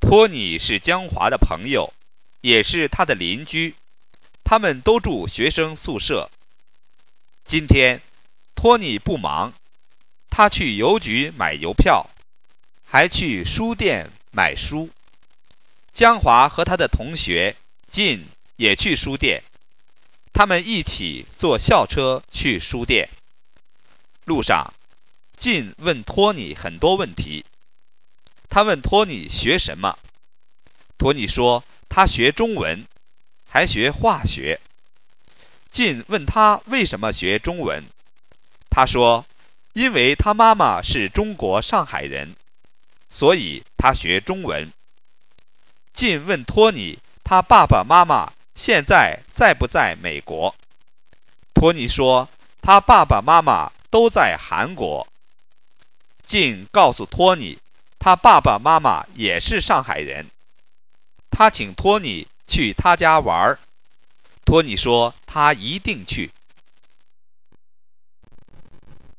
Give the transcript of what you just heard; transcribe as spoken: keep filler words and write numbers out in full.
托尼是江华的朋友，也是他的邻居，他们都住学生宿舍。今天，托尼不忙，他去邮局买邮票，还去书店买书。江华和他的同学进也去书店，他们一起坐校车去书店。路上，进问托尼很多问题。他问托尼学什么，托尼说他学中文，还学化学。进问他为什么学中文，他说因为他妈妈是中国上海人，所以他学中文。进问托尼他爸爸妈妈现在在不在美国，托尼说他爸爸妈妈都在韩国。进告诉托尼他爸爸妈妈也是上海人，他请托尼去他家玩。托尼说他一定去。